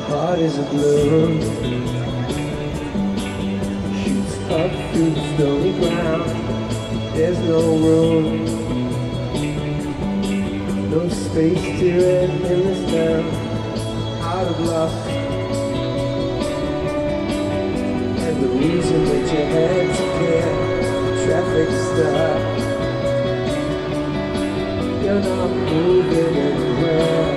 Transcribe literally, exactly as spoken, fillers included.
heart is a balloon, shoots up through the stony ground. There's no room, no space to it in this town. Out of luck, and the reason that you had to care, traffic stop. You're not moving anywhere.